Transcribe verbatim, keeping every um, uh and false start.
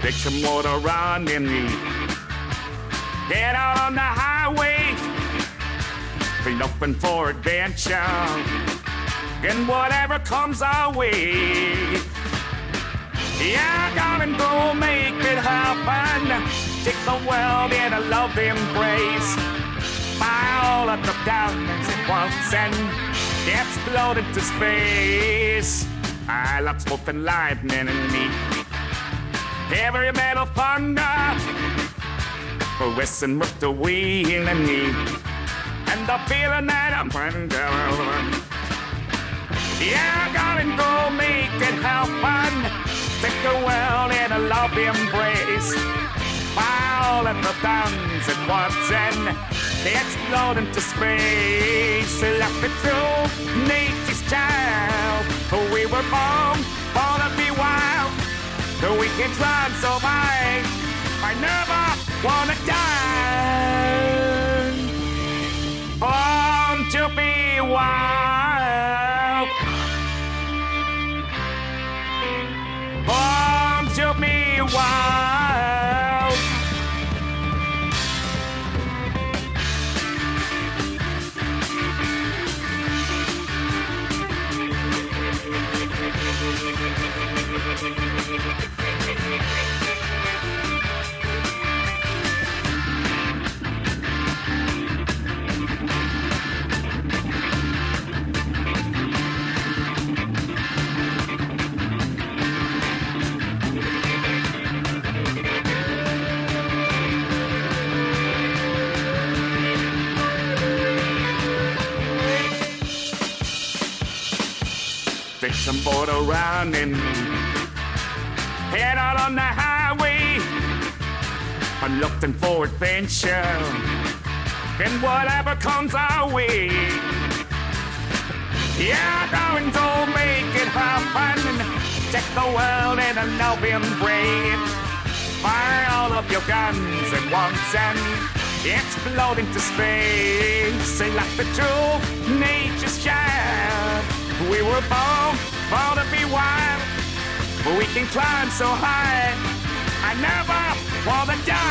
Take some more to run in me. Get out on the highway, be looking for adventure, and whatever comes our way. Yeah, gotta go make it happen. Take the world in a love embrace. Buy all of the diamonds at once and explode into space. I love smoking lightning and me. Every metal thunder, caressing with the wind and me. And the feeling that I'm under. Yeah, gotta go make it happen. Take the world in a love embrace. Buy all of the guns at once and they explode into space. Like the true nature's child, we were born, born to be wild. We can run so high, I never wanna die. Born to be wild. Born to be wild. Take some boat around and head out on the highway. I'm looking for adventure and whatever comes our way. Yeah, going to make it happen. Take the world in a love embrace. Fire all of your guns at once and explode into space. Like the true nature's child. We were born, born to be wild, but we can climb so high. I never wanna die.